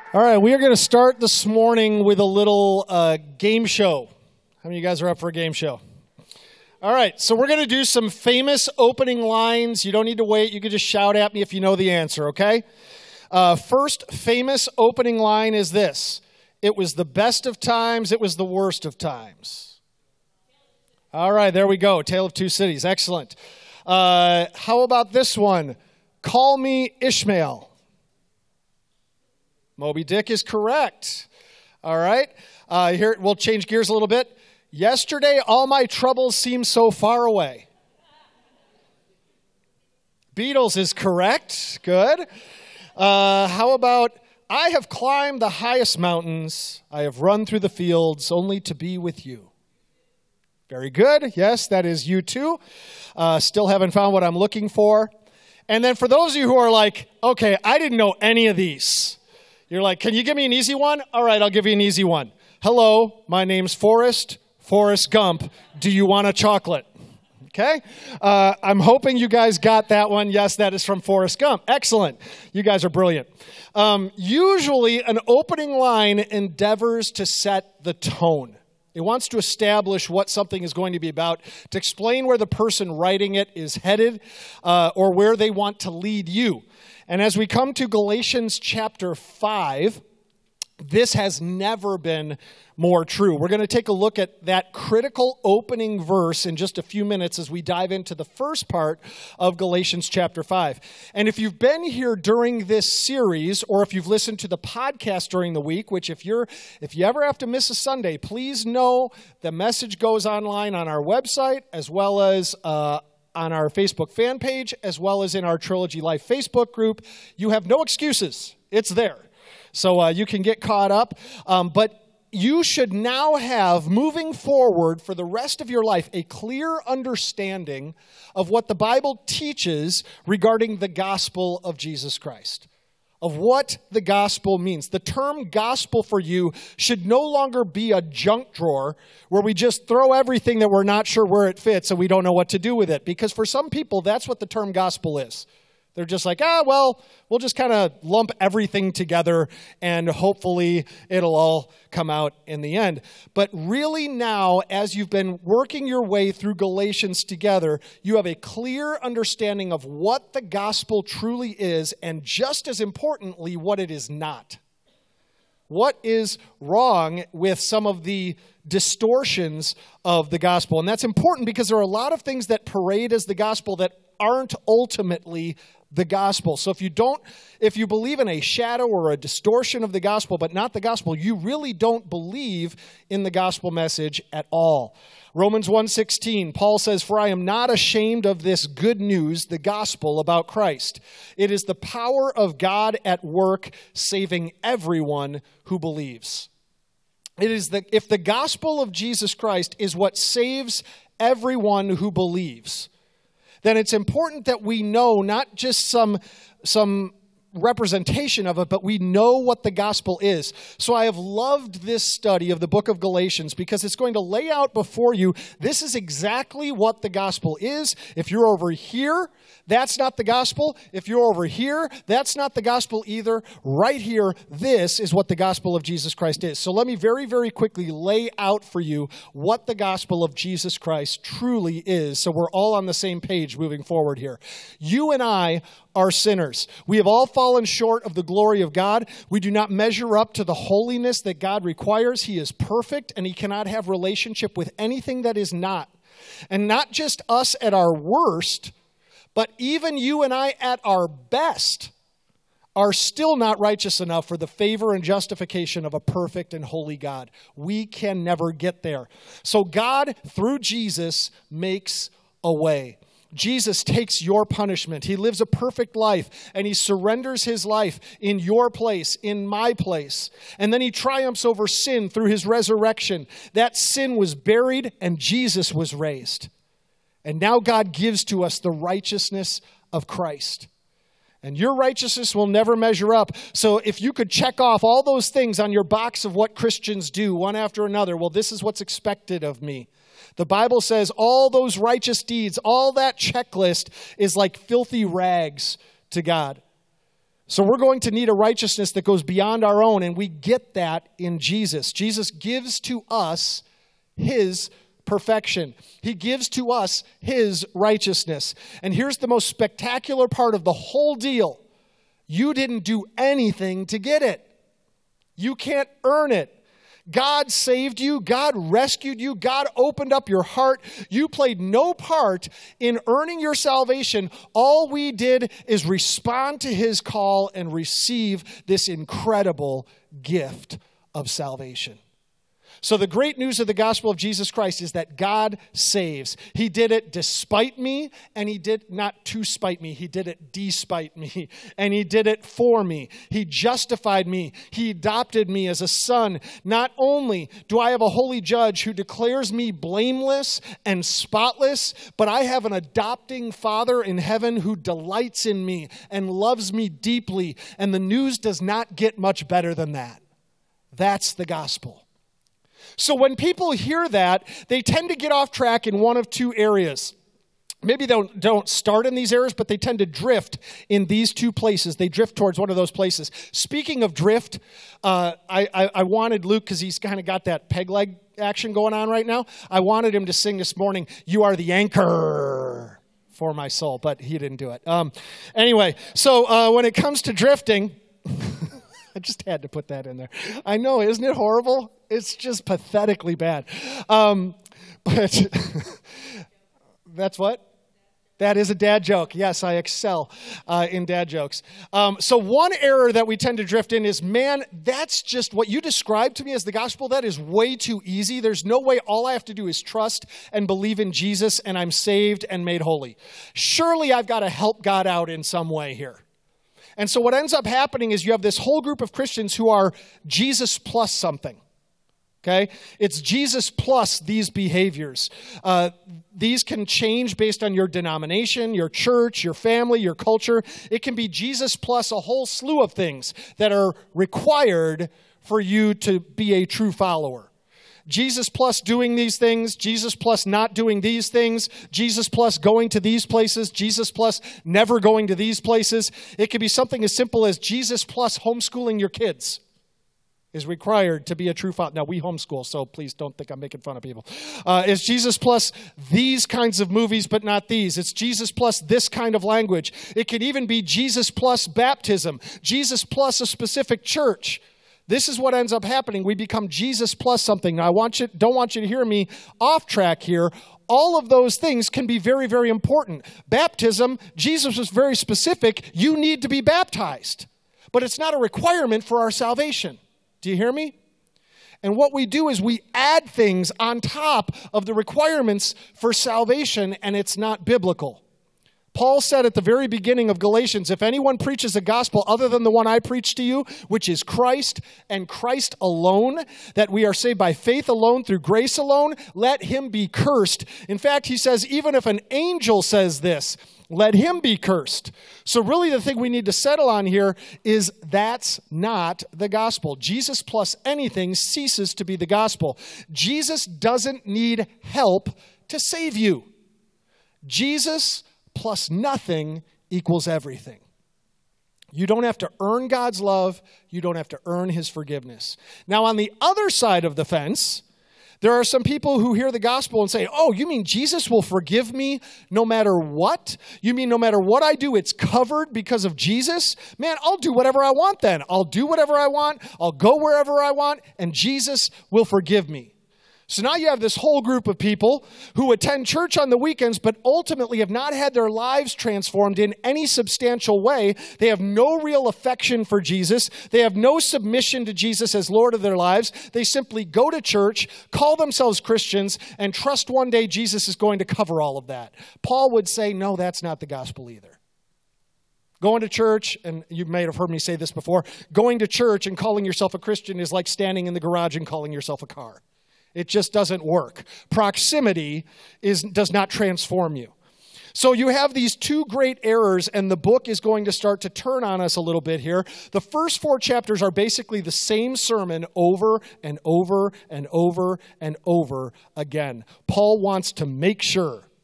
All right, we are going to start this morning with a little game show. How many of you guys are up for a game show? All right, so we're going to do some famous opening lines. You don't need to wait. You can just shout at me if you know the answer, okay? First famous opening line is this. It was the best of times. It was the worst of times. All right, there we go. Tale of Two Cities. Excellent. How about this one? Call me Ishmael. Moby Dick is correct. All right. Here, we'll change gears a little bit. Yesterday, all my troubles seemed so far away. Beatles is correct. Good. How about, I have climbed the highest mountains. I have run through the fields only to be with you. Very good. Yes, that is U2. Still haven't found what I'm looking for. And then for those of you who are like, okay, I didn't know any of these. You're like, can you give me an easy one? All right, I'll give you an easy one. Hello, my name's Forrest Gump. Do you want a chocolate? Okay. I'm hoping you guys got that one. Yes, that is from Forrest Gump. Excellent. You guys are brilliant. Usually, an opening line endeavors to set the tone. It wants to establish what something is going to be about, to explain where the person writing it is headed, or where they want to lead you. And as we come to Galatians chapter 5, this has never been more true. We're going to take a look at that critical opening verse in just a few minutes as we dive into the first part of Galatians chapter 5. And if you've been here during this series, or if you've listened to the podcast during the week, which if you ever have to miss a Sunday, please know the message goes online on our website as well as on our Facebook fan page, as well as in our Trilogy Life Facebook group. You have no excuses. It's there. So you can get caught up. But you should now have, moving forward for the rest of your life, a clear understanding of what the Bible teaches regarding the gospel of Jesus Christ, of what the gospel means. The term gospel for you should no longer be a junk drawer where we just throw everything that we're not sure where it fits and we don't know what to do with it. Because for some people, that's what the term gospel is. They're just like, well, we'll just kind of lump everything together and hopefully it'll all come out in the end. But really now, as you've been working your way through Galatians together, you have a clear understanding of what the gospel truly is and just as importantly, what it is not. What is wrong with some of the distortions of the gospel? And that's important because there are a lot of things that parade as the gospel that aren't ultimately the gospel. So if you believe in a shadow or a distortion of the gospel, but not the gospel, you really don't believe in the gospel message at all. Romans 1:16, Paul says, "For I am not ashamed of this good news, the gospel about Christ. It is the power of God at work, saving everyone who believes." If the gospel of Jesus Christ is what saves everyone who believes, then it's important that we know not just some representation of it, but we know what the gospel is. So I have loved this study of the book of Galatians because it's going to lay out before you, this is exactly what the gospel is. If you're over here, that's not the gospel. If you're over here, that's not the gospel either. Right here, this is what the gospel of Jesus Christ is. So let me very, very quickly lay out for you what the gospel of Jesus Christ truly is, so we're all on the same page moving forward here. You and I are sinners. We have all fallen short of the glory of God. We do not measure up to the holiness that God requires. He is perfect, and he cannot have relationship with anything that is not. And not just us at our worst, but even you and I at our best are still not righteous enough for the favor and justification of a perfect and holy God. We can never get there. So God, through Jesus, makes a way. Jesus takes your punishment. He lives a perfect life, and he surrenders his life in your place, in my place. And then he triumphs over sin through his resurrection. That sin was buried, and Jesus was raised. And now God gives to us the righteousness of Christ. And your righteousness will never measure up. So if you could check off all those things on your box of what Christians do, one after another, well, this is what's expected of me. The Bible says all those righteous deeds, all that checklist is like filthy rags to God. So we're going to need a righteousness that goes beyond our own, and we get that in Jesus. Jesus gives to us his perfection. He gives to us his righteousness. And here's the most spectacular part of the whole deal. You didn't do anything to get it. You can't earn it. God saved you. God rescued you. God opened up your heart. You played no part in earning your salvation. All we did is respond to his call and receive this incredible gift of salvation. So the great news of the gospel of Jesus Christ is that God saves. He did it despite me, and he did not to spite me. He did it despite me, and he did it for me. He justified me. He adopted me as a son. Not only do I have a holy judge who declares me blameless and spotless, but I have an adopting Father in heaven who delights in me and loves me deeply. And the news does not get much better than that. That's the gospel. So when people hear that, they tend to get off track in one of two areas. Maybe they don't start in these areas, but they tend to drift in these two places. They drift towards one of those places. Speaking of drift, I wanted Luke, because he's kind of got that peg leg action going on right now. I wanted him to sing this morning, "You are the anchor for my soul," but he didn't do it. Anyway, so when it comes to drifting... I just had to put that in there. I know, isn't it horrible? It's just pathetically bad. But that's what? That is a dad joke. Yes, I excel in dad jokes. So one error that we tend to drift in is, man, that's just what you described to me as the gospel. That is way too easy. There's no way. All I have to do is trust and believe in Jesus, and I'm saved and made holy. Surely I've got to help God out in some way here. And so what ends up happening is you have this whole group of Christians who are Jesus plus something. Okay? It's Jesus plus these behaviors. These can change based on your denomination, your church, your family, your culture. It can be Jesus plus a whole slew of things that are required for you to be a true follower. Jesus plus doing these things, Jesus plus not doing these things, Jesus plus going to these places, Jesus plus never going to these places. It could be something as simple as Jesus plus homeschooling your kids is required to be a true father. Now, we homeschool, so please don't think I'm making fun of people. It's Jesus plus these kinds of movies, but not these. It's Jesus plus this kind of language. It could even be Jesus plus baptism, Jesus plus a specific church. This is what ends up happening. We become Jesus plus something. Now, don't want you to hear me off track here. All of those things can be very, very important. Baptism, Jesus was very specific. You need to be baptized. But it's not a requirement for our salvation. Do you hear me? And what we do is we add things on top of the requirements for salvation, and it's not biblical. Paul said at the very beginning of Galatians, if anyone preaches a gospel other than the one I preach to you, which is Christ and Christ alone, that we are saved by faith alone, through grace alone, let him be cursed. In fact, he says, even if an angel says this, let him be cursed. So really the thing we need to settle on here is that's not the gospel. Jesus plus anything ceases to be the gospel. Jesus doesn't need help to save you. Jesus plus nothing equals everything. You don't have to earn God's love. You don't have to earn his forgiveness. Now, on the other side of the fence, there are some people who hear the gospel and say, oh, you mean Jesus will forgive me no matter what? You mean no matter what I do, it's covered because of Jesus? Man, I'll do whatever I want then. I'll do whatever I want. I'll go wherever I want, and Jesus will forgive me. So now you have this whole group of people who attend church on the weekends, but ultimately have not had their lives transformed in any substantial way. They have no real affection for Jesus. They have no submission to Jesus as Lord of their lives. They simply go to church, call themselves Christians, and trust one day Jesus is going to cover all of that. Paul would say, no, that's not the gospel either. Going to church, and you may have heard me say this before, going to church and calling yourself a Christian is like standing in the garage and calling yourself a car. It just doesn't work. Proximity does not transform you. So you have these two great errors, and the book is going to start to turn on us a little bit here. The first 4 chapters are basically the same sermon over and over and over and over again. Paul wants to make sure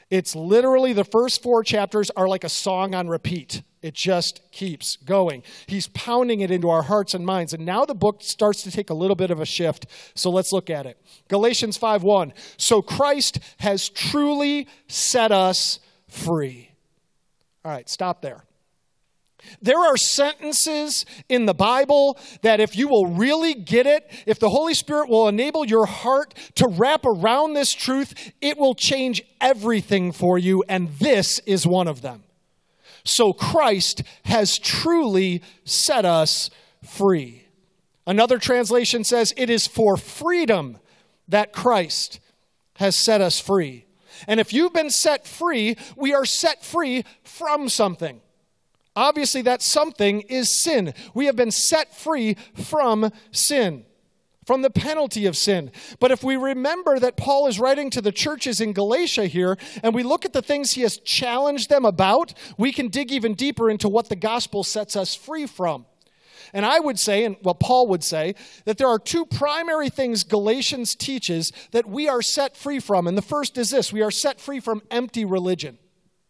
It's literally the first 4 chapters are like a song on repeat. It just keeps going. He's pounding it into our hearts and minds. And now the book starts to take a little bit of a shift. So let's look at it. Galatians 5:1. So Christ has truly set us free. All right, stop there. There are sentences in the Bible that if you will really get it, if the Holy Spirit will enable your heart to wrap around this truth, it will change everything for you, and this is one of them. So Christ has truly set us free. Another translation says, it is for freedom that Christ has set us free. And if you've been set free, we are set free from something. Obviously, that something is sin. We have been set free from sin, from the penalty of sin. But if we remember that Paul is writing to the churches in Galatia here, and we look at the things he has challenged them about, we can dig even deeper into what the gospel sets us free from. And I would say, and well, Paul would say, that there are 2 primary things Galatians teaches that we are set free from. And the first is this: we are set free from empty religion.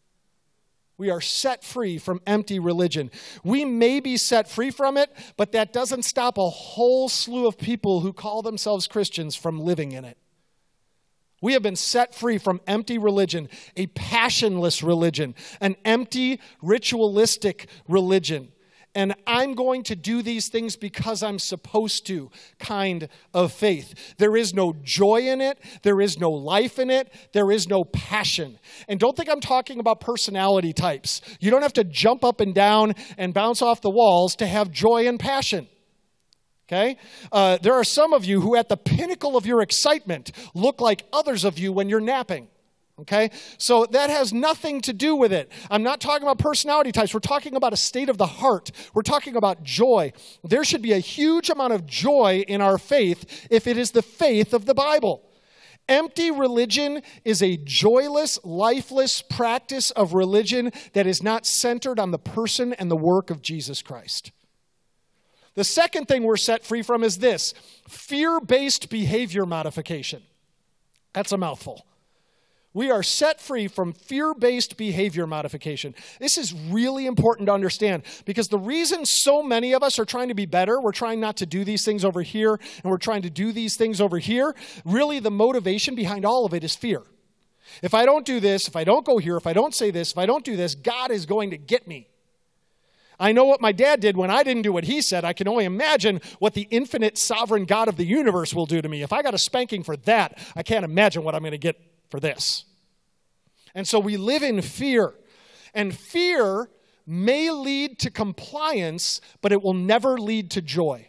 We are set free from empty religion. We may be set free from it, but that doesn't stop a whole slew of people who call themselves Christians from living in it. We have been set free from empty religion, a passionless religion, an empty, ritualistic religion. And I'm going to do these things because I'm supposed to kind of faith. There is no joy in it. There is no life in it. There is no passion. And don't think I'm talking about personality types. You don't have to jump up and down and bounce off the walls to have joy and passion. Okay? There are some of you who at the pinnacle of your excitement look like others of you when you're napping. Okay? So that has nothing to do with it. I'm not talking about personality types. We're talking about a state of the heart. We're talking about joy. There should be a huge amount of joy in our faith if it is the faith of the Bible. Empty religion is a joyless, lifeless practice of religion that is not centered on the person and the work of Jesus Christ. The second thing we're set free from is this: fear-based behavior modification. That's a mouthful. We are set free from fear-based behavior modification. This is really important to understand because the reason so many of us are trying to be better, we're trying not to do these things over here, and we're trying to do these things over here, really the motivation behind all of it is fear. If I don't do this, if I don't go here, if I don't say this, if I don't do this, God is going to get me. I know what my dad did when I didn't do what he said. I can only imagine what the infinite sovereign God of the universe will do to me. If I got a spanking for that, I can't imagine what I'm going to get for this. And so we live in fear. And fear may lead to compliance, but it will never lead to joy.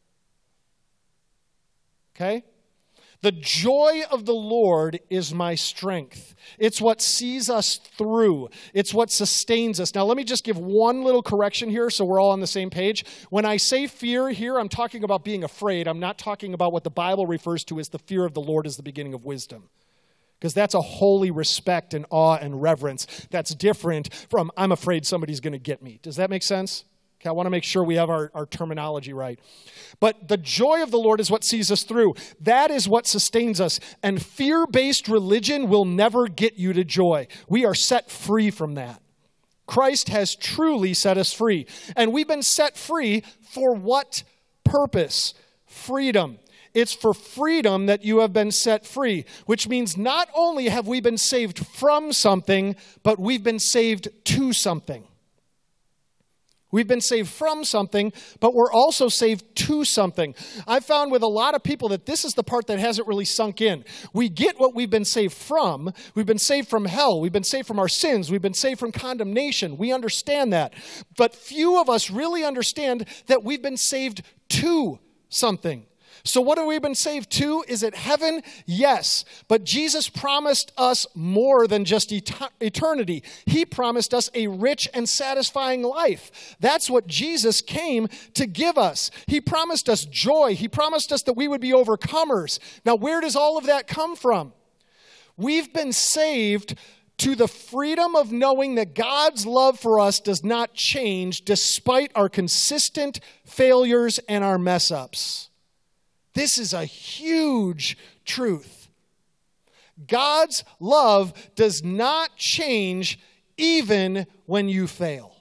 Okay? The joy of the Lord is my strength. It's what sees us through. It's what sustains us. Now, let me just give one little correction here so we're all on the same page. When I say fear here, I'm talking about being afraid. I'm not talking about what the Bible refers to as the fear of the Lord is the beginning of wisdom. Because that's a holy respect and awe and reverence. That's different from, I'm afraid somebody's going to get me. Does that make sense? Okay, I want to make sure we have our terminology right. But the joy of the Lord is what sees us through. That is what sustains us. And fear-based religion will never get you to joy. We are set free from that. Christ has truly set us free. And we've been set free for what purpose? Freedom. It's for freedom that you have been set free, which means not only have we been saved from something, but we've been saved to something. We've been saved from something, but we're also saved to something. I've found with a lot of people that this is the part that hasn't really sunk in. We get what we've been saved from. We've been saved from hell. We've been saved from our sins. We've been saved from condemnation. We understand that. But few of us really understand that we've been saved to something. So what have we been saved to? Is it heaven? Yes. But Jesus promised us more than just eternity. He promised us a rich and satisfying life. That's what Jesus came to give us. He promised us joy. He promised us that we would be overcomers. Now, where does all of that come from? We've been saved to the freedom of knowing that God's love for us does not change despite our consistent failures and our mess-ups. This is a huge truth. God's love does not change even when you fail.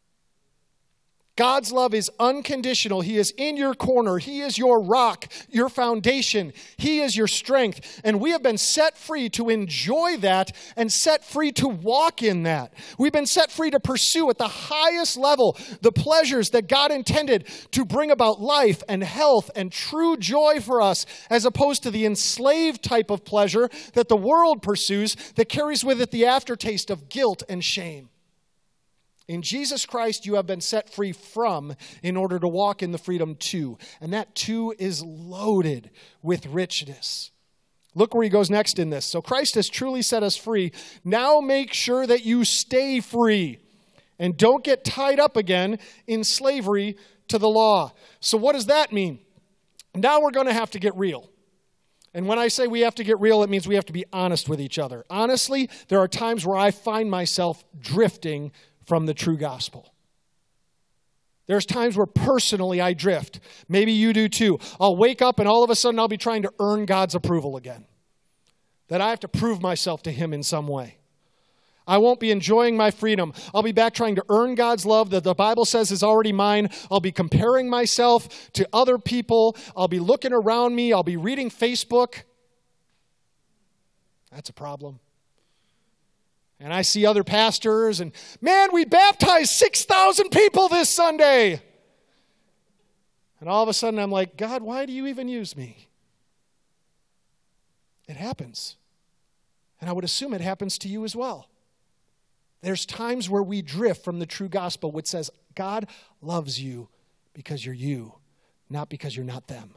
God's love is unconditional. He is in your corner. He is your rock, your foundation. He is your strength. And we have been set free to enjoy that and set free to walk in that. We've been set free to pursue at the highest level the pleasures that God intended to bring about life and health and true joy for us, as opposed to the enslaved type of pleasure that the world pursues that carries with it the aftertaste of guilt and shame. In Jesus Christ, you have been set free from in order to walk in the freedom to. And that too is loaded with richness. Look where he goes next in this. So Christ has truly set us free. Now make sure that you stay free and don't get tied up again in slavery to the law. So what does that mean? Now we're going to have to get real. And when I say we have to get real, it means we have to be honest with each other. Honestly, there are times where I find myself drifting from the true gospel. There's times where personally I drift. Maybe you do too. I'll wake up and all of a sudden I'll be trying to earn God's approval again. That I have to prove myself to him in some way. I won't be enjoying my freedom. I'll be back trying to earn God's love that the Bible says is already mine. I'll be comparing myself to other people. I'll be looking around me. I'll be reading Facebook. That's a problem. And I see other pastors and, man, we baptized 6,000 people this Sunday. And all of a sudden I'm like, God, why do you even use me? It happens. And I would assume it happens to you as well. There's times where we drift from the true gospel, which says God loves you because you're you, not because you're not them.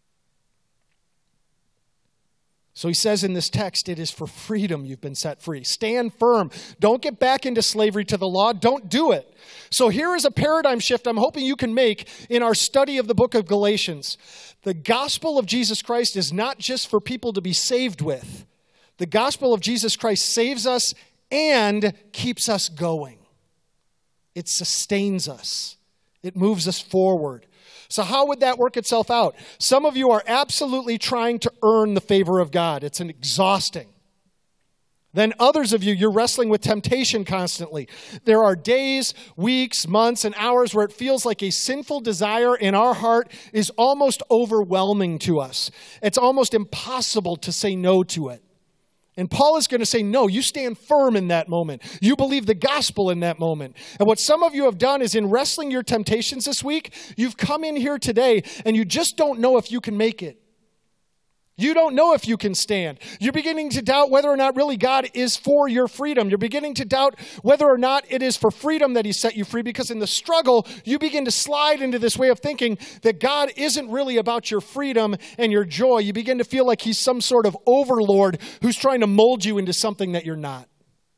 So he says in this text, it is for freedom you've been set free. Stand firm. Don't get back into slavery to the law. Don't do it. So here is a paradigm shift I'm hoping you can make in our study of the book of Galatians. The gospel of Jesus Christ is not just for people to be saved with. The gospel of Jesus Christ saves us and keeps us going. It sustains us. It moves us forward. So how would that work itself out? Some of you are absolutely trying to earn the favor of God. It's exhausting. Then others of you, you're wrestling with temptation constantly. There are days, weeks, months, and hours where it feels like a sinful desire in our heart is almost overwhelming to us. It's almost impossible to say no to it. And Paul is going to say, no, you stand firm in that moment. You believe the gospel in that moment. And what some of you have done is in wrestling your temptations this week, you've come in here today and you just don't know if you can make it. You don't know if you can stand. You're beginning to doubt whether or not really God is for your freedom. You're beginning to doubt whether or not it is for freedom that he set you free, because in the struggle, you begin to slide into this way of thinking that God isn't really about your freedom and your joy. You begin to feel like he's some sort of overlord who's trying to mold you into something that you're not.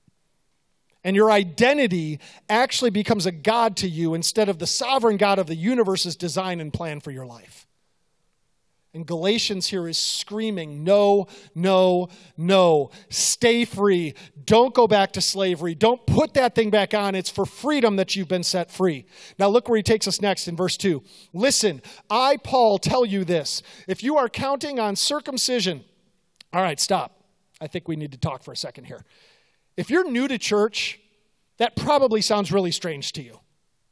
And your identity actually becomes a god to you instead of the sovereign God of the universe's design and plan for your life. And Galatians here is screaming, no, no, no. Stay free. Don't go back to slavery. Don't put that thing back on. It's for freedom that you've been set free. Now look where he takes us next in verse 2. Listen, I, Paul, tell you this. If you are counting on circumcision, all right, stop. I think we need to talk for a second here. If you're new to church, that probably sounds really strange to you.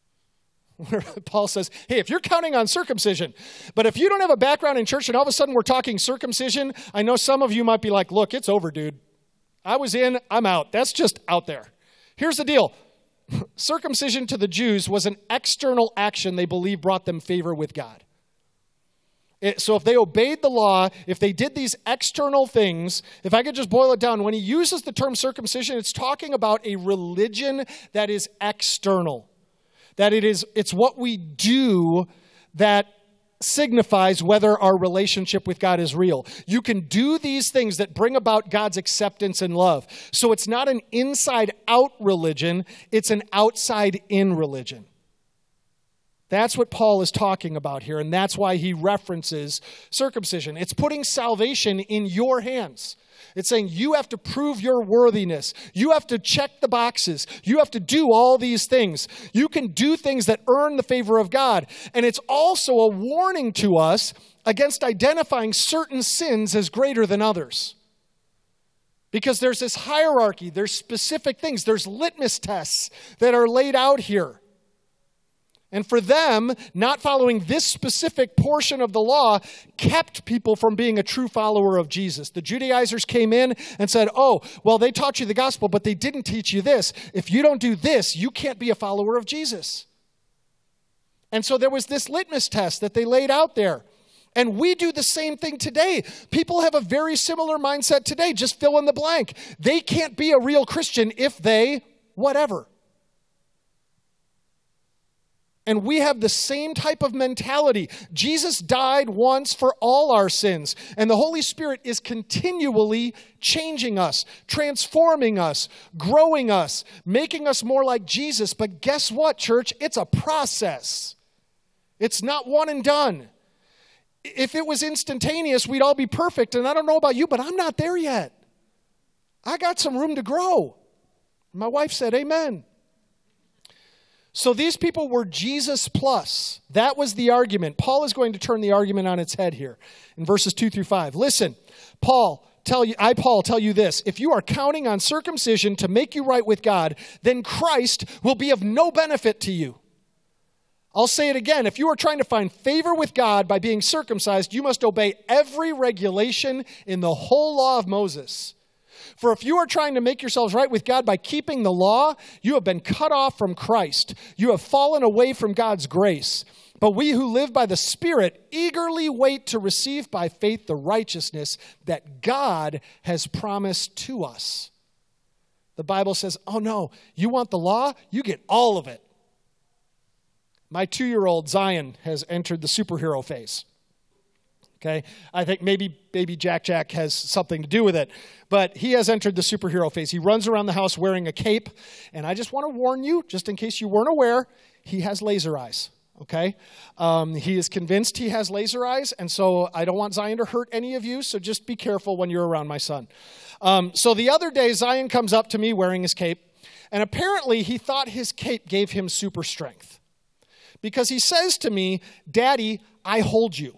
Paul says, hey, if you're counting on circumcision, but if you don't have a background in church and all of a sudden we're talking circumcision, I know some of you might be like, look, it's over, dude. I was in, I'm out. That's just out there. Here's the deal. Circumcision to the Jews was an external action they believed brought them favor with God. So if they obeyed the law, if they did these external things, if I could just boil it down, when he uses the term circumcision, it's talking about a religion that is external. That it's what we do that signifies whether our relationship with God is real. You can do these things that bring about God's acceptance and love. So it's not an inside-out religion, it's an outside-in religion. That's what Paul is talking about here, and that's why he references circumcision. It's putting salvation in your hands. It's saying you have to prove your worthiness. You have to check the boxes. You have to do all these things. You can do things that earn the favor of God. And it's also a warning to us against identifying certain sins as greater than others. Because there's this hierarchy, there's specific things, there's litmus tests that are laid out here. And for them, not following this specific portion of the law kept people from being a true follower of Jesus. The Judaizers came in and said, oh, well, they taught you the gospel, but they didn't teach you this. If you don't do this, you can't be a follower of Jesus. And so there was this litmus test that they laid out there. And we do the same thing today. People have a very similar mindset today. Just fill in the blank. They can't be a real Christian if they whatever. And we have the same type of mentality. Jesus died once for all our sins. And the Holy Spirit is continually changing us, transforming us, growing us, making us more like Jesus. But guess what, church? It's a process. It's not one and done. If it was instantaneous, we'd all be perfect. And I don't know about you, but I'm not there yet. I got some room to grow. My wife said, amen. So these people were Jesus plus. That was the argument. Paul is going to turn the argument on its head here in verses 2 through 5. Listen, Paul tell you this. If you are counting on circumcision to make you right with God, then Christ will be of no benefit to you. I'll say it again. If you are trying to find favor with God by being circumcised, you must obey every regulation in the whole law of Moses. For if you are trying to make yourselves right with God by keeping the law, you have been cut off from Christ. You have fallen away from God's grace. But we who live by the Spirit eagerly wait to receive by faith the righteousness that God has promised to us. The Bible says, oh no, you want the law? You get all of it. My 2-year-old Zion has entered the superhero phase. Okay, I think maybe baby Jack has something to do with it, but he has entered the superhero phase. He runs around the house wearing a cape, and I just want to warn you, just in case you weren't aware, he has laser eyes, okay? He is convinced he has laser eyes, and so I don't want Zion to hurt any of you, so just be careful when you're around my son. So the other day, Zion comes up to me wearing his cape, and apparently he thought his cape gave him super strength, because he says to me, Daddy, I hold you.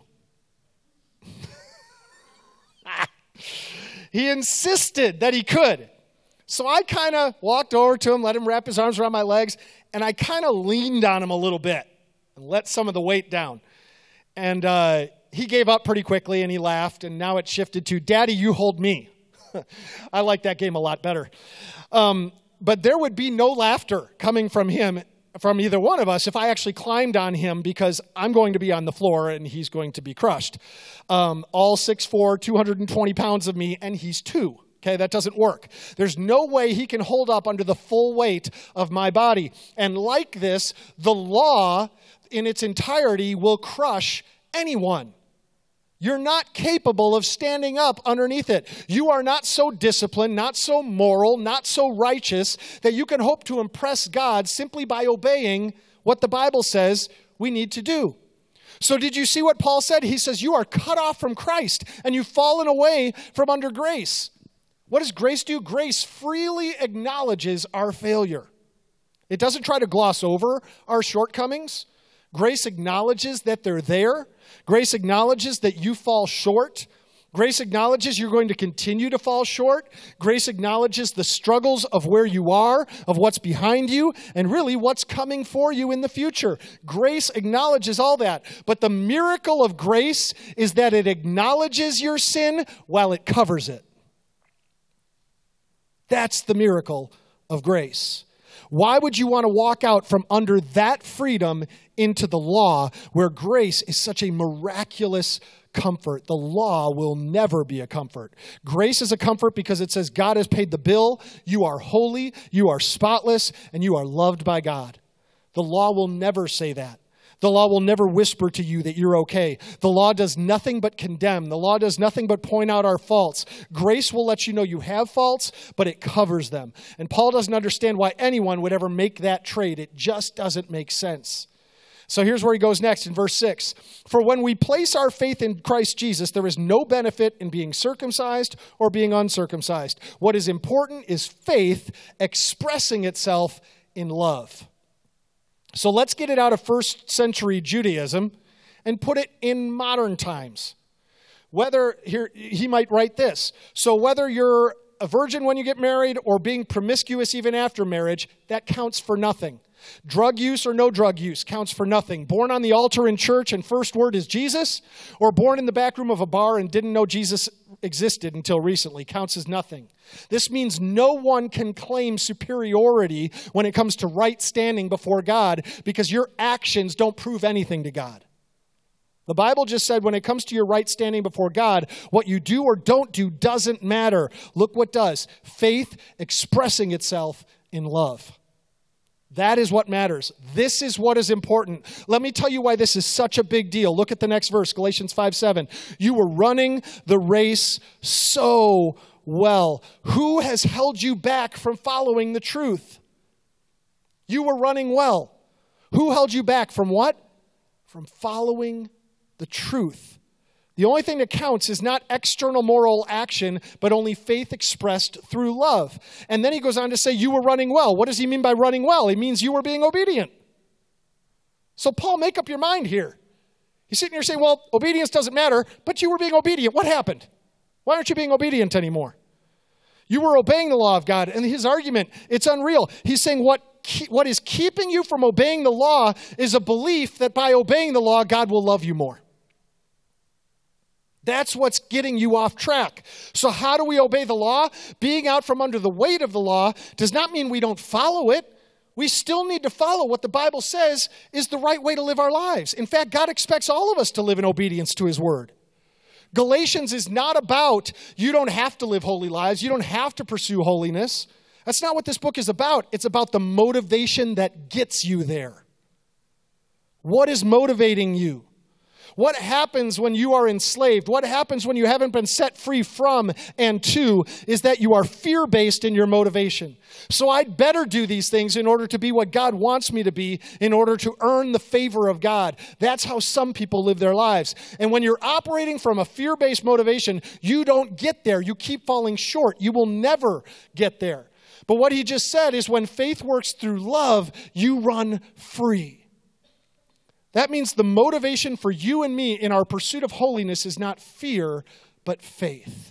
He insisted that he could. So I kind of walked over to him, let him wrap his arms around my legs, and I kind of leaned on him a little bit and let some of the weight down. And he gave up pretty quickly, and he laughed, and now it shifted to, Daddy, you hold me. I like that game a lot better. But there would be no laughter coming from him, from either one of us, if I actually climbed on him, because I'm going to be on the floor and he's going to be crushed. All 6'4", 220 pounds of me, and he's 2. Okay, that doesn't work. There's no way he can hold up under the full weight of my body. And like this, the law in its entirety will crush anyone. You're not capable of standing up underneath it. You are not so disciplined, not so moral, not so righteous that you can hope to impress God simply by obeying what the Bible says we need to do. So did you see what Paul said? He says, you are cut off from Christ and you've fallen away from under grace. What does grace do? Grace freely acknowledges our failure. It doesn't try to gloss over our shortcomings. Grace acknowledges that they're there. Grace acknowledges that you fall short. Grace acknowledges you're going to continue to fall short. Grace acknowledges the struggles of where you are, of what's behind you, and really what's coming for you in the future. Grace acknowledges all that. But the miracle of grace is that it acknowledges your sin while it covers it. That's the miracle of grace. Why would you want to walk out from under that freedom into the law where grace is such a miraculous comfort? The law will never be a comfort. Grace is a comfort because it says God has paid the bill. You are holy, you are spotless, and you are loved by God. The law will never say that. The law will never whisper to you that you're okay. The law does nothing but condemn. The law does nothing but point out our faults. Grace will let you know you have faults, but it covers them. And Paul doesn't understand why anyone would ever make that trade. It just doesn't make sense. So here's where he goes next in verse 6. For when we place our faith in Christ Jesus, there is no benefit in being circumcised or being uncircumcised. What is important is faith expressing itself in love. So let's get it out of first century Judaism and put it in modern times. He might write this. So whether you're a virgin when you get married or being promiscuous even after marriage, that counts for nothing. Drug use or no drug use counts for nothing. Born on the altar in church and first word is Jesus, or born in the back room of a bar and didn't know Jesus existed until recently counts as nothing. This means no one can claim superiority when it comes to right standing before God because your actions don't prove anything to God. The Bible just said when it comes to your right standing before God, what you do or don't do doesn't matter. Look what does. Faith expressing itself in love. That is what matters. This is what is important. Let me tell you why this is such a big deal. Look at the next verse, Galatians 5:7. You were running the race so well. Who has held you back from following the truth? You were running well. Who held you back from what? From following the truth. The only thing that counts is not external moral action, but only faith expressed through love. And then he goes on to say, you were running well. What does he mean by running well? He means you were being obedient. So Paul, make up your mind here. He's sitting here saying, well, obedience doesn't matter, but you were being obedient. What happened? Why aren't you being obedient anymore? You were obeying the law of God. And his argument, it's unreal. He's saying what is keeping you from obeying the law is a belief that by obeying the law, God will love you more. That's what's getting you off track. So how do we obey the law? Being out from under the weight of the law does not mean we don't follow it. We still need to follow what the Bible says is the right way to live our lives. In fact, God expects all of us to live in obedience to his word. Galatians is not about you don't have to live holy lives. You don't have to pursue holiness. That's not what this book is about. It's about the motivation that gets you there. What is motivating you? What happens when you are enslaved? What happens when you haven't been set free from and to is that you are fear-based in your motivation. So I'd better do these things in order to be what God wants me to be, in order to earn the favor of God. That's how some people live their lives. And when you're operating from a fear-based motivation, you don't get there. You keep falling short. You will never get there. But what he just said is when faith works through love, you run free. That means the motivation for you and me in our pursuit of holiness is not fear, but faith.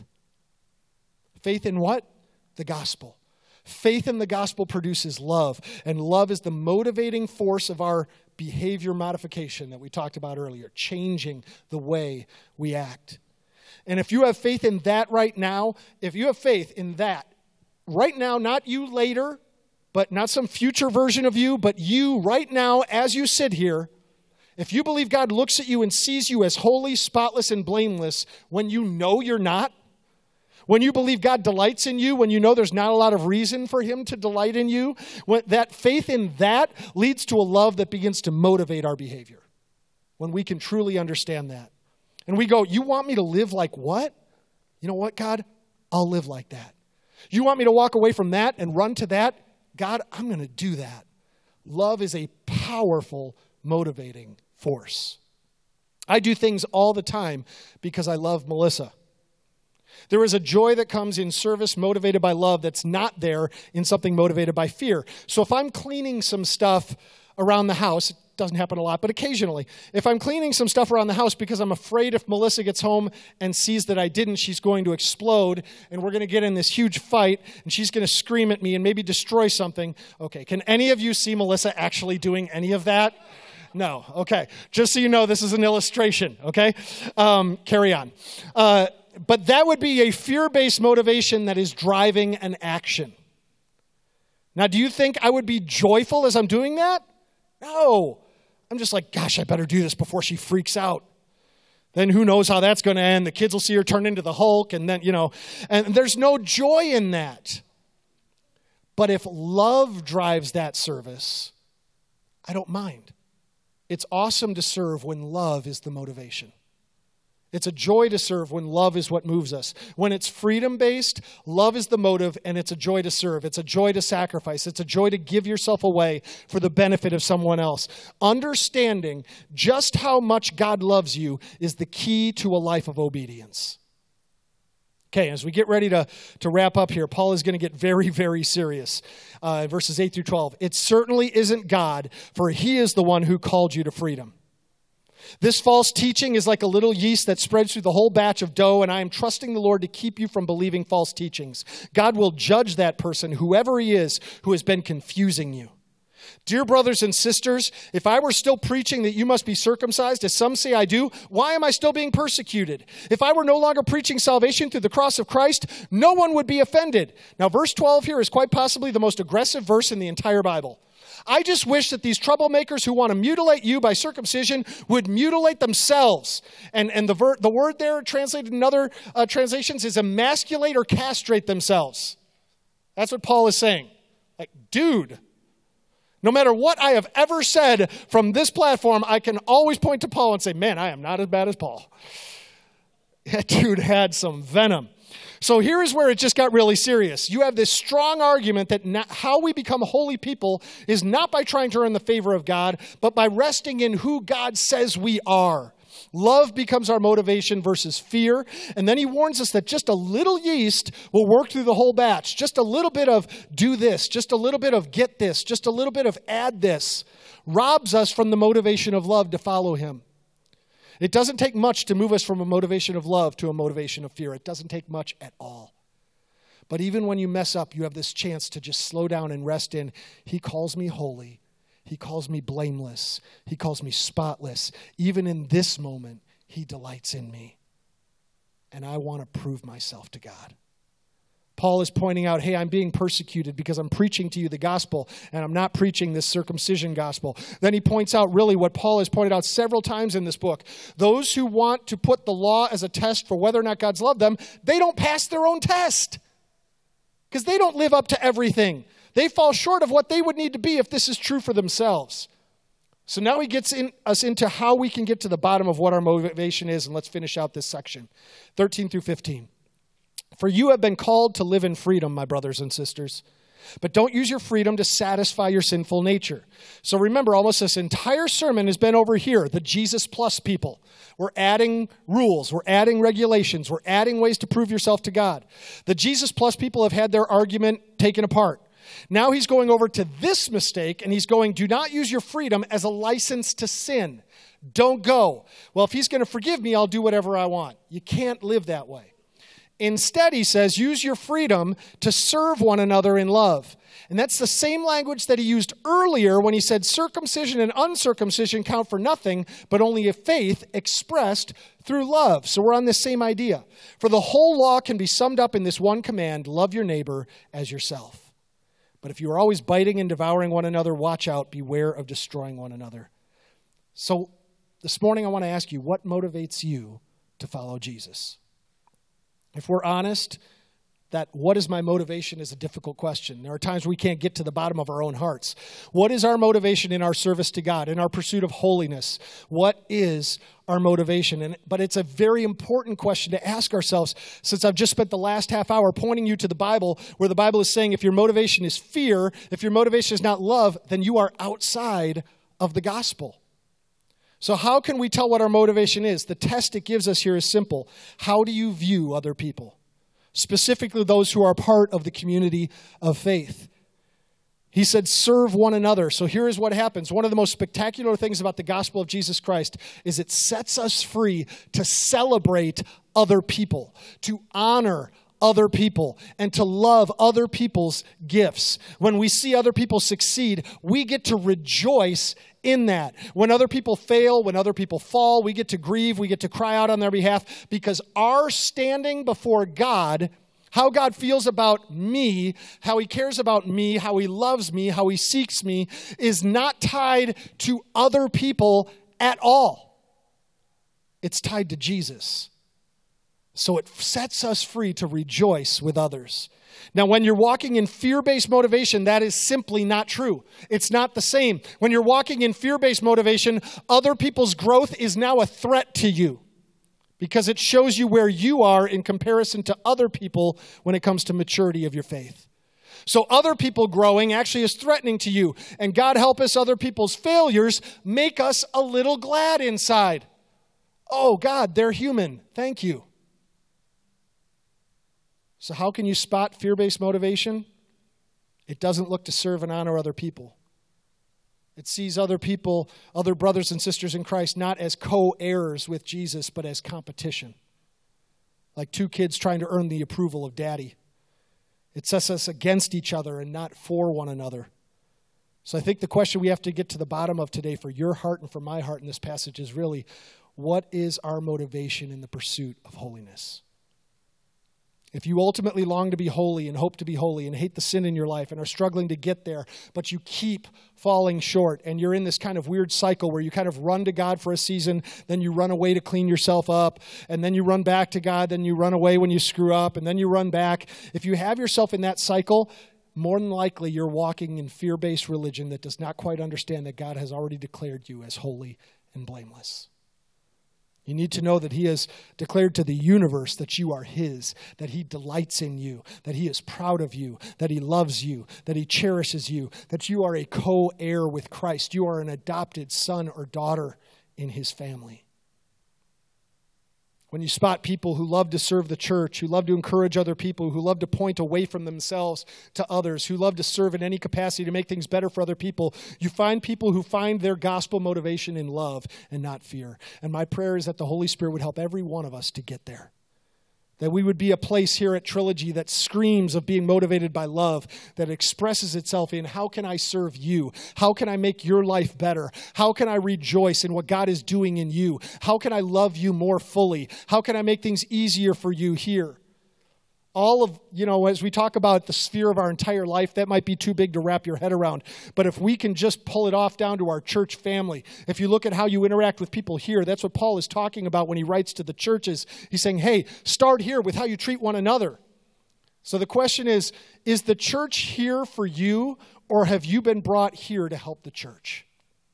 Faith in what? The gospel. Faith in the gospel produces love, and love is the motivating force of our behavior modification that we talked about earlier, changing the way we act. And if you have faith in that right now, if you have faith in that right now, not you later, but not some future version of you, but you right now as you sit here, if you believe God looks at you and sees you as holy, spotless, and blameless when you know you're not, when you believe God delights in you, when you know there's not a lot of reason for him to delight in you, when that faith in that leads to a love that begins to motivate our behavior. When we can truly understand that. And we go, you want me to live like what? You know what, God? I'll live like that. You want me to walk away from that and run to that? God, I'm going to do that. Love is a powerful, motivating force. I do things all the time because I love Melissa. There is a joy that comes in service motivated by love that's not there in something motivated by fear. So if I'm cleaning some stuff around the house, it doesn't happen a lot, but occasionally, if I'm cleaning some stuff around the house because I'm afraid if Melissa gets home and sees that I didn't, she's going to explode and we're going to get in this huge fight and she's going to scream at me and maybe destroy something. Okay, can any of you see Melissa actually doing any of that? No. Okay. Just so you know, this is an illustration. Okay. Carry on. But that would be a fear-based motivation that is driving an action. Now, do you think I would be joyful as I'm doing that? No. I'm just like, gosh, I better do this before she freaks out. Then who knows how that's going to end. The kids will see her turn into the Hulk and then, and there's no joy in that. But if love drives that service, I don't mind. It's awesome to serve when love is the motivation. It's a joy to serve when love is what moves us. When it's freedom-based, love is the motive, and it's a joy to serve. It's a joy to sacrifice. It's a joy to give yourself away for the benefit of someone else. Understanding just how much God loves you is the key to a life of obedience. Okay, as we get ready to wrap up here, Paul is going to get very, very serious. Verses 8 through 12. It certainly isn't God, for he is the one who called you to freedom. This false teaching is like a little yeast that spreads through the whole batch of dough, and I am trusting the Lord to keep you from believing false teachings. God will judge that person, whoever he is, who has been confusing you. Dear brothers and sisters, if I were still preaching that you must be circumcised, as some say I do, why am I still being persecuted? If I were no longer preaching salvation through the cross of Christ, no one would be offended. Now, verse 12 here is quite possibly the most aggressive verse in the entire Bible. I just wish that these troublemakers who want to mutilate you by circumcision would mutilate themselves. And the word there translated in other translations is emasculate or castrate themselves. That's what Paul is saying. Like, dude, no matter what I have ever said from this platform, I can always point to Paul and say, man, I am not as bad as Paul. That dude had some venom. So here is where it just got really serious. You have this strong argument that how we become holy people is not by trying to earn the favor of God, but by resting in who God says we are. Love becomes our motivation versus fear. And then he warns us that just a little yeast will work through the whole batch. Just a little bit of do this, just a little bit of get this, just a little bit of add this, robs us from the motivation of love to follow him. It doesn't take much to move us from a motivation of love to a motivation of fear. It doesn't take much at all. But even when you mess up, you have this chance to just slow down and rest in, he calls me holy. He calls me blameless. He calls me spotless. Even in this moment, he delights in me. And I want to prove myself to God. Paul is pointing out, hey, I'm being persecuted because I'm preaching to you the gospel, and I'm not preaching this circumcision gospel. Then he points out really what Paul has pointed out several times in this book. Those who want to put the law as a test for whether or not God's loved them, they don't pass their own test because they don't live up to everything. They fall short of what they would need to be if this is true for themselves. So now he gets us into how we can get to the bottom of what our motivation is, and let's finish out this section, 13 through 15. For you have been called to live in freedom, my brothers and sisters. But don't use your freedom to satisfy your sinful nature. So remember, almost this entire sermon has been over here, the Jesus plus people. We're adding rules. We're adding regulations. We're adding ways to prove yourself to God. The Jesus plus people have had their argument taken apart. Now he's going over to this mistake, and he's going, do not use your freedom as a license to sin. Don't go. Well, if he's going to forgive me, I'll do whatever I want. You can't live that way. Instead, he says, use your freedom to serve one another in love. And that's the same language that he used earlier when he said circumcision and uncircumcision count for nothing, but only a faith expressed through love. So we're on this same idea. For the whole law can be summed up in this one command, love your neighbor as yourself. But if you are always biting and devouring one another, watch out, beware of destroying one another. So this morning I want to ask you, what motivates you to follow Jesus? If we're honest, that what is my motivation is a difficult question. There are times we can't get to the bottom of our own hearts. What is our motivation in our service to God, in our pursuit of holiness? What is our motivation? But it's a very important question to ask ourselves, since I've just spent the last half hour pointing you to the Bible, where the Bible is saying if your motivation is fear, if your motivation is not love, then you are outside of the gospel. So how can we tell what our motivation is? The test it gives us here is simple. How do you view other people? Specifically those who are part of the community of faith. He said, serve one another. So here is what happens. One of the most spectacular things about the gospel of Jesus Christ is it sets us free to celebrate other people, to honor other people, and to love other people's gifts. When we see other people succeed, we get to rejoice in that. When other people fail, when other people fall, we get to grieve, we get to cry out on their behalf, because our standing before God, how God feels about me, how he cares about me, how he loves me, how he seeks me, is not tied to other people at all. It's tied to Jesus. So it sets us free to rejoice with others. Now, when you're walking in fear-based motivation, that is simply not true. It's not the same. When you're walking in fear-based motivation, other people's growth is now a threat to you because it shows you where you are in comparison to other people when it comes to maturity of your faith. So other people growing actually is threatening to you. And God help us, other people's failures make us a little glad inside. Oh, God, they're human. Thank you. So how can you spot fear-based motivation? It doesn't look to serve and honor other people. It sees other people, other brothers and sisters in Christ, not as co-heirs with Jesus, but as competition. Like two kids trying to earn the approval of daddy. It sets us against each other and not for one another. So I think the question we have to get to the bottom of today for your heart and for my heart in this passage is really, what is our motivation in the pursuit of holiness? If you ultimately long to be holy and hope to be holy and hate the sin in your life and are struggling to get there, but you keep falling short and you're in this kind of weird cycle where you kind of run to God for a season, then you run away to clean yourself up, and then you run back to God, then you run away when you screw up, and then you run back. If you have yourself in that cycle, more than likely you're walking in fear-based religion that does not quite understand that God has already declared you as holy and blameless. You need to know that he has declared to the universe that you are his, that he delights in you, that he is proud of you, that he loves you, that he cherishes you, that you are a co-heir with Christ. You are an adopted son or daughter in his family. When you spot people who love to serve the church, who love to encourage other people, who love to point away from themselves to others, who love to serve in any capacity to make things better for other people, you find people who find their gospel motivation in love and not fear. And my prayer is that the Holy Spirit would help every one of us to get there. That we would be a place here at Trilogy that screams of being motivated by love, that expresses itself in how can I serve you? How can I make your life better? How can I rejoice in what God is doing in you? How can I love you more fully? How can I make things easier for you here? All of, as we talk about the sphere of our entire life, that might be too big to wrap your head around. But if we can just pull it off down to our church family, if you look at how you interact with people here, that's what Paul is talking about when he writes to the churches. He's saying, hey, start here with how you treat one another. So the question is the church here for you, or have you been brought here to help the church?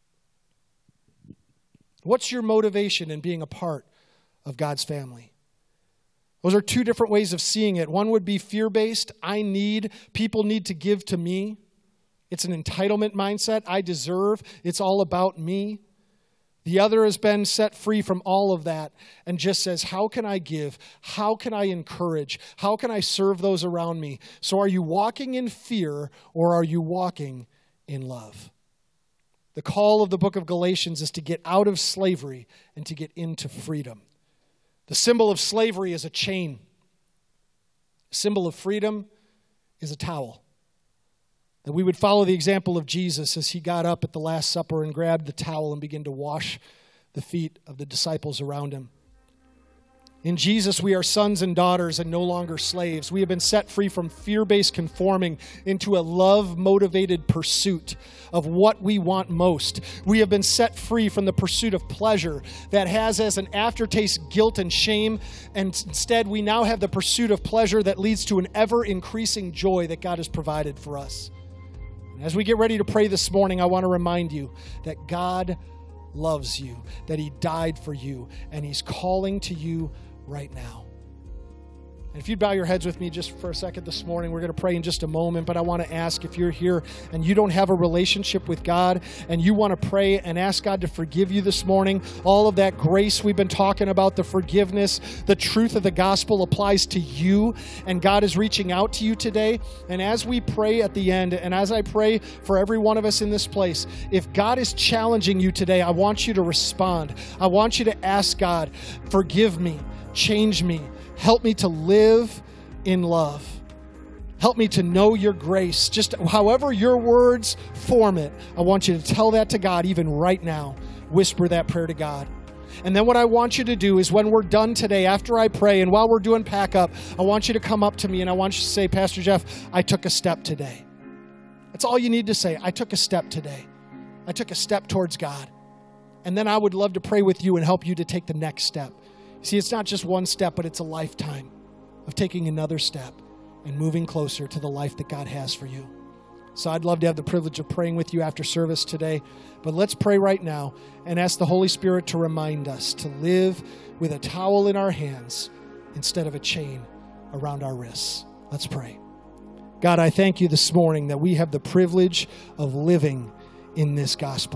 What's your motivation in being a part of God's family? Those are two different ways of seeing it. One would be fear-based. People need to give to me. It's an entitlement mindset. I deserve. It's all about me. The other has been set free from all of that and just says, how can I give? How can I encourage? How can I serve those around me? So are you walking in fear or are you walking in love? The call of the book of Galatians is to get out of slavery and to get into freedom. The symbol of slavery is a chain. The symbol of freedom is a towel. That we would follow the example of Jesus as he got up at the Last Supper and grabbed the towel and began to wash the feet of the disciples around him. In Jesus, we are sons and daughters and no longer slaves. We have been set free from fear-based conforming into a love-motivated pursuit of what we want most. We have been set free from the pursuit of pleasure that has as an aftertaste guilt and shame, and instead we now have the pursuit of pleasure that leads to an ever-increasing joy that God has provided for us. And as we get ready to pray this morning, I want to remind you that God loves you, that he died for you, and he's calling to you right now. And if you'd bow your heads with me just for a second this morning, we're going to pray in just a moment, but I want to ask if you're here and you don't have a relationship with God and you want to pray and ask God to forgive you this morning, all of that grace we've been talking about, the forgiveness, the truth of the gospel applies to you, and God is reaching out to you today. And as we pray at the end, and as I pray for every one of us in this place, if God is challenging you today, I want you to respond. I want you to ask God, forgive me, change me, help me to live in love. Help me to know your grace. Just however your words form it, I want you to tell that to God even right now. Whisper that prayer to God. And then what I want you to do is when we're done today, after I pray, and while we're doing pack up, I want you to come up to me and I want you to say, Pastor Jeff, I took a step today. That's all you need to say. I took a step today. I took a step towards God. And then I would love to pray with you and help you to take the next step. See, it's not just one step, but it's a lifetime of taking another step and moving closer to the life that God has for you. So I'd love to have the privilege of praying with you after service today. But let's pray right now and ask the Holy Spirit to remind us to live with a towel in our hands instead of a chain around our wrists. Let's pray. God, I thank you this morning that we have the privilege of living in this gospel.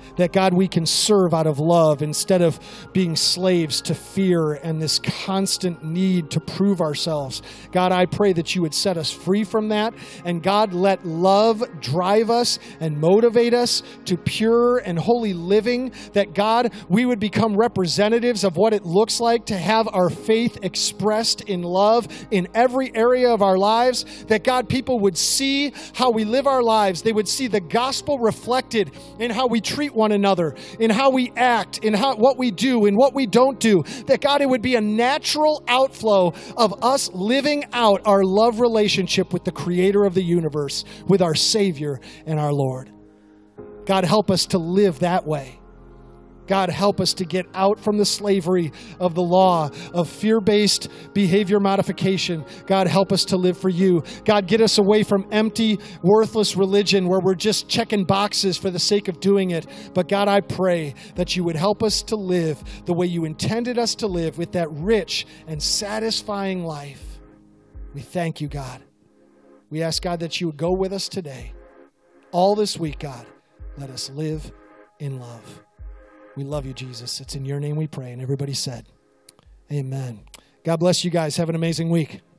That, God, we can serve out of love instead of being slaves to fear and this constant need to prove ourselves. God, I pray that you would set us free from that. And God, let love drive us and motivate us to pure and holy living. That, God, we would become representatives of what it looks like to have our faith expressed in love in every area of our lives. That, God, people would see how we live our lives. They would see the gospel reflected in how we treat one another, in how we act, in what we do, in what we don't do. That, God, it would be a natural outflow of us living out our love relationship with the creator of the universe, with our Savior and our Lord. God, help us to live that way. God, help us to get out from the slavery of the law, of fear-based behavior modification. God, help us to live for you. God, get us away from empty, worthless religion where we're just checking boxes for the sake of doing it. But God, I pray that you would help us to live the way you intended us to live, with that rich and satisfying life. We thank you, God. We ask, God, that you would go with us today. All this week, God, let us live in love. We love you, Jesus. It's in your name we pray. And everybody said, amen. God bless you guys. Have an amazing week.